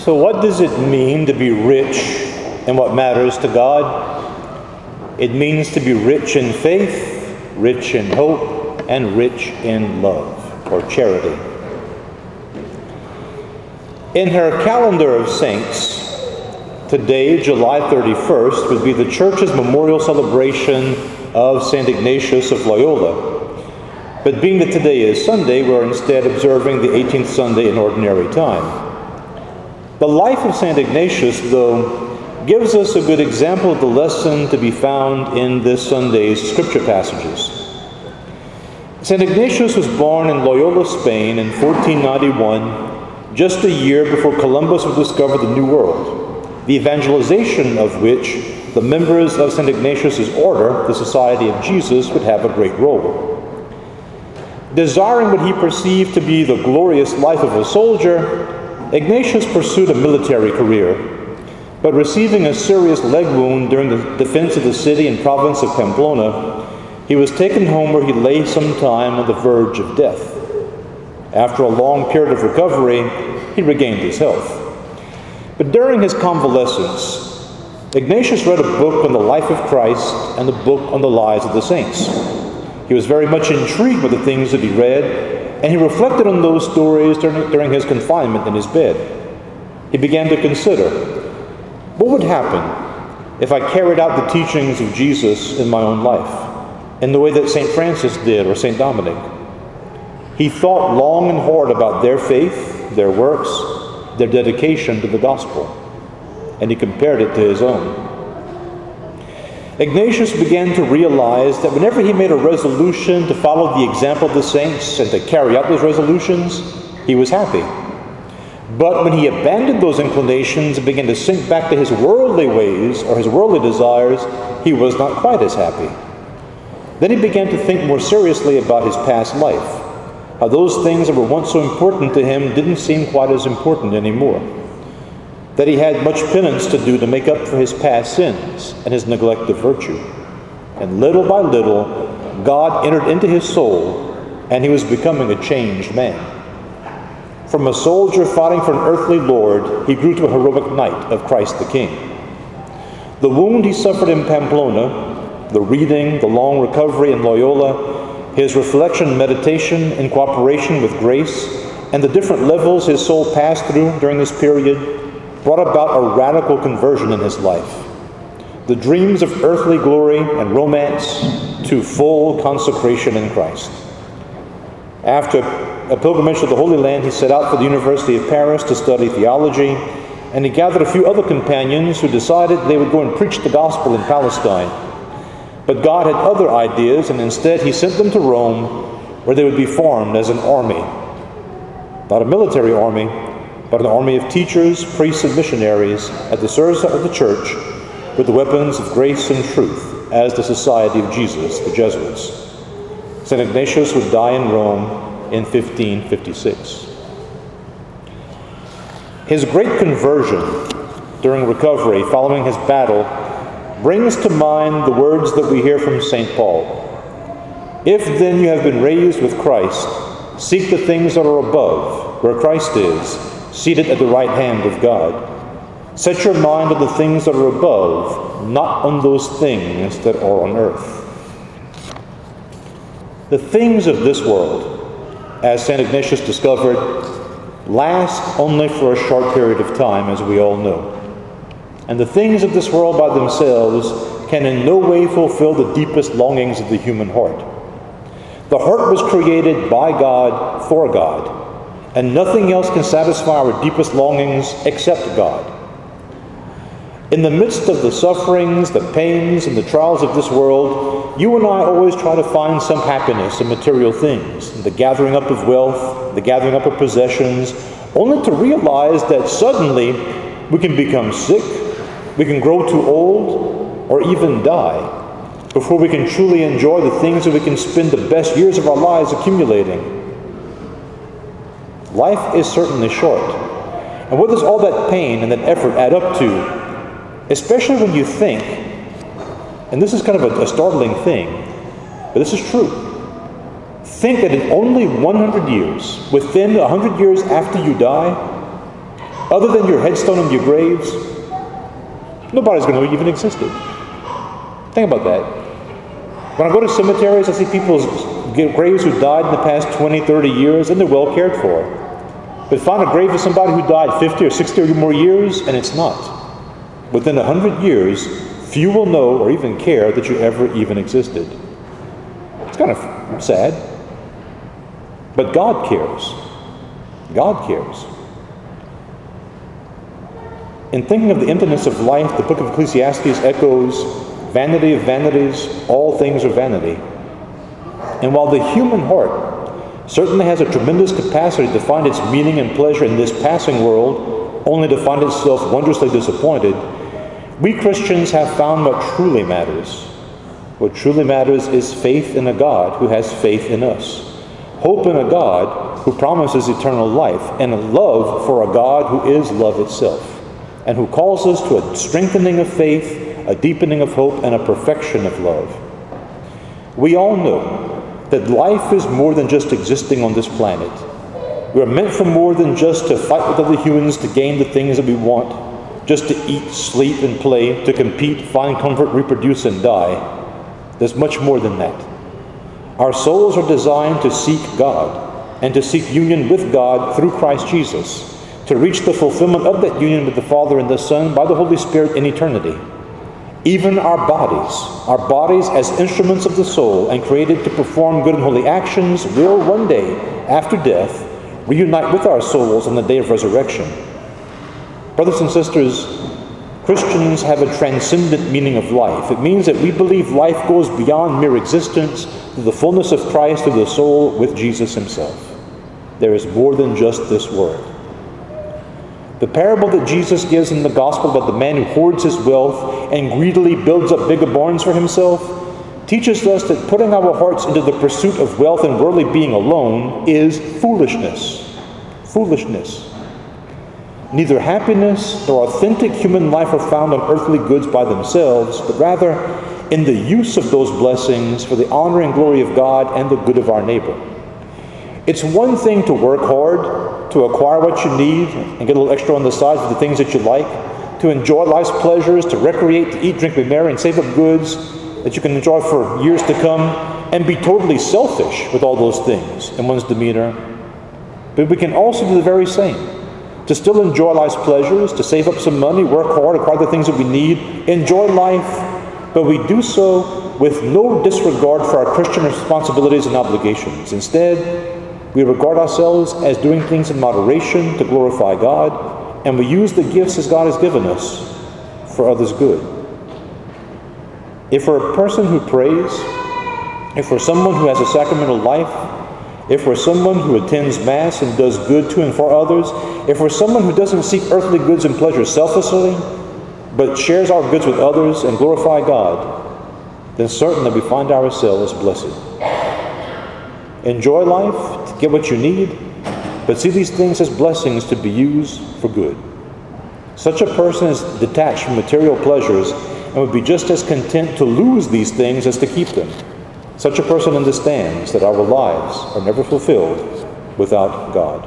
So what does it mean to be rich in what matters to God? It means to be rich in faith, rich in hope, and rich in love, or charity. In her calendar of saints, today, July 31st, would be the Church's memorial celebration of St. Ignatius of Loyola. But being that today is Sunday, we're instead observing the 18th Sunday in Ordinary Time. The life of St. Ignatius, though, gives us a good example of the lesson to be found in this Sunday's scripture passages. St. Ignatius was born in Loyola, Spain in 1491, just a year before Columbus would discover the New World, the evangelization of which the members of St. Ignatius's order, the Society of Jesus, would have a great role. Desiring what he perceived to be the glorious life of a soldier, Ignatius pursued a military career, but receiving a serious leg wound during the defense of the city and province of Pamplona, he was taken home where he lay some time on the verge of death. After a long period of recovery, he regained his health. But during his convalescence, Ignatius read a book on the life of Christ and a book on the lives of the saints. He was very much intrigued by the things that he read, and he reflected on those stories during his confinement in his bed. He began to consider, what would happen if I carried out the teachings of Jesus in my own life, in the way that St. Francis did or St. Dominic? He thought long and hard about their faith, their works, their dedication to the gospel, and he compared it to his own. Ignatius began to realize that whenever he made a resolution to follow the example of the saints and to carry out those resolutions, he was happy. But when he abandoned those inclinations and began to sink back to his worldly ways or his worldly desires, he was not quite as happy. Then he began to think more seriously about his past life, how those things that were once so important to him didn't seem quite as important anymore, that he had much penance to do to make up for his past sins and his neglect of virtue. And little by little, God entered into his soul, and he was becoming a changed man. From a soldier fighting for an earthly lord, he grew to a heroic knight of Christ the King. The wound he suffered in Pamplona, the reading, the long recovery in Loyola, his reflection and meditation in cooperation with grace, and the different levels his soul passed through during this period, brought about a radical conversion in his life. The dreams of earthly glory and romance to full consecration in Christ. After a pilgrimage to the Holy Land, he set out for the University of Paris to study theology, and he gathered a few other companions who decided they would go and preach the gospel in Palestine. But God had other ideas, and instead he sent them to Rome, where they would be formed as an army. Not a military army, but an army of teachers, priests, and missionaries at the service of the church with the weapons of grace and truth as the Society of Jesus, the Jesuits. St. Ignatius would die in Rome in 1556. His great conversion during recovery following his battle brings to mind the words that we hear from St. Paul. If then you have been raised with Christ, seek the things that are above, where Christ is, seated at the right hand of God. Set your mind on the things that are above, not on those things that are on earth. The things of this world, as St. Ignatius discovered, last only for a short period of time, as we all know. And the things of this world by themselves can in no way fulfill the deepest longings of the human heart. The heart was created by God for God, and nothing else can satisfy our deepest longings except God. In the midst of the sufferings, the pains, and the trials of this world, you and I always try to find some happiness in material things, the gathering up of wealth, the gathering up of possessions, only to realize that suddenly we can become sick, we can grow too old, or even die, before we can truly enjoy the things that we can spend the best years of our lives accumulating. Life is certainly short. And what does all that pain and that effort add up to? Especially when you think, and this is kind of a startling thing, but this is true. Think that in only 100 years, within 100 years after you die, other than your headstone and your graves, nobody's going to know you even existed. Think about that. When I go to cemeteries, I see people's graves who died in the past 20, 30 years, and they're well cared for. But find a grave of somebody who died 50 or 60 or more years, and it's not. Within 100 years, few will know or even care that you ever even existed. It's kind of sad. But God cares. God cares. In thinking of the emptiness of life, the book of Ecclesiastes echoes, "Vanity of vanities, all things are vanity." And while the human heart certainly has a tremendous capacity to find its meaning and pleasure in this passing world, only to find itself wondrously disappointed, we Christians have found what truly matters. What truly matters is faith in a God who has faith in us, hope in a God who promises eternal life, and a love for a God who is love itself, and who calls us to a strengthening of faith, a deepening of hope, and a perfection of love. We all know that life is more than just existing on this planet. We are meant for more than just to fight with other humans to gain the things that we want, just to eat, sleep, and play, to compete, find comfort, reproduce, and die. There's much more than that. Our souls are designed to seek God, and to seek union with God through Christ Jesus, to reach the fulfillment of that union with the Father and the Son by the Holy Spirit in eternity. Even our bodies as instruments of the soul and created to perform good and holy actions, will one day, after death, reunite with our souls on the day of resurrection. Brothers and sisters, Christians have a transcendent meaning of life. It means that we believe life goes beyond mere existence to the fullness of Christ through the soul with Jesus himself. There is more than just this world. The parable that Jesus gives in the gospel about the man who hoards his wealth and greedily builds up bigger barns for himself teaches us that putting our hearts into the pursuit of wealth and worldly being alone is foolishness. Foolishness. Neither happiness nor authentic human life are found on earthly goods by themselves, but rather in the use of those blessings for the honor and glory of God and the good of our neighbor. It's one thing to work hard, to acquire what you need and get a little extra on the side for the things that you like, to enjoy life's pleasures, to recreate, to eat, drink, be merry, and save up goods that you can enjoy for years to come, and be totally selfish with all those things in one's demeanor. But we can also do the very same. To still enjoy life's pleasures, to save up some money, work hard, acquire the things that we need, enjoy life, but we do so with no disregard for our Christian responsibilities and obligations. Instead, we regard ourselves as doing things in moderation to glorify God, and we use the gifts as God has given us for others' good. If we're a person who prays, if we're someone who has a sacramental life, if we're someone who attends Mass and does good to and for others, if we're someone who doesn't seek earthly goods and pleasures selfishly, but shares our goods with others and glorify God, then certainly we find ourselves blessed. Enjoy life, to get what you need, but see these things as blessings to be used for good. Such a person is detached from material pleasures and would be just as content to lose these things as to keep them. Such a person understands that our lives are never fulfilled without God.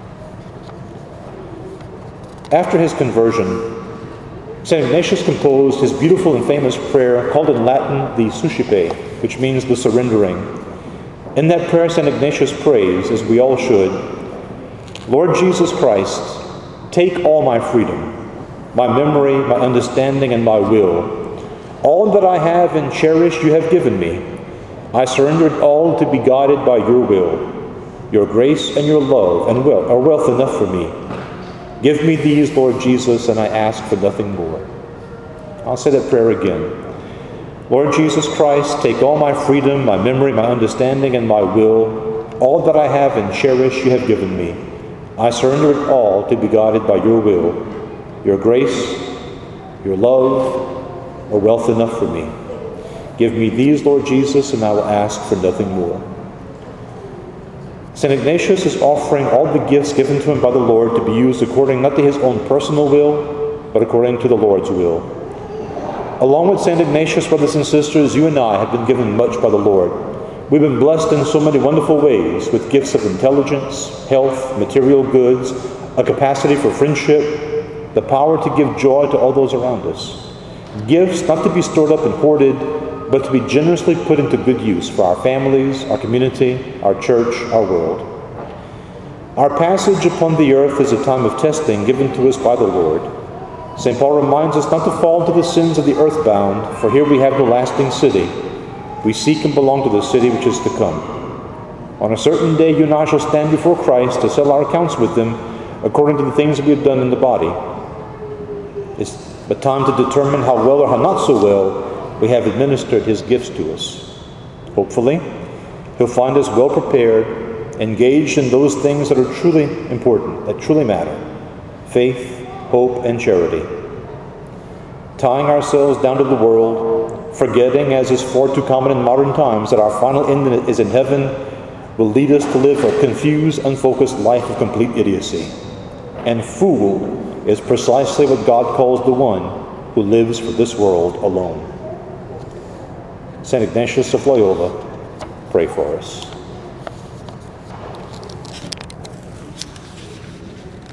After his conversion, St. Ignatius composed his beautiful and famous prayer called in Latin the Suscipe, which means the surrendering. In that prayer, St. Ignatius prays, as we all should, "Lord Jesus Christ, take all my freedom, my memory, my understanding, and my will. All that I have and cherish you have given me. I surrender it all to be guided by your will. Your grace and your love and wealth are wealth enough for me. Give me these, Lord Jesus, and I ask for nothing more." I'll say that prayer again. Lord Jesus Christ, take all my freedom, my memory, my understanding, and my will. All that I have and cherish you have given me. I surrender it all to be guided by your will. Your grace, your love, are wealth enough for me. Give me these, Lord Jesus, and I will ask for nothing more. St. Ignatius is offering all the gifts given to him by the Lord to be used according not to his own personal will, but according to the Lord's will. Along with St. Ignatius, brothers and sisters, you and I have been given much by the Lord. We've been blessed in so many wonderful ways with gifts of intelligence, health, material goods, a capacity for friendship, the power to give joy to all those around us. Gifts not to be stored up and hoarded, but to be generously put into good use for our families, our community, our church, our world. Our passage upon the earth is a time of testing given to us by the Lord. St. Paul reminds us not to fall into the sins of the earthbound, for here we have no lasting city. We seek and belong to the city which is to come. On a certain day you and I shall stand before Christ to settle our accounts with him according to the things that we have done in the body. It's a time to determine how well or how not so well we have administered his gifts to us. Hopefully, he'll find us well prepared, engaged in those things that are truly important, that truly matter: faith, hope, and charity. Tying ourselves down to the world, forgetting, as is far too common in modern times, that our final end is in heaven, will lead us to live a confused, unfocused life of complete idiocy. And fool is precisely what God calls the one who lives for this world alone. St. Ignatius of Loyola, pray for us.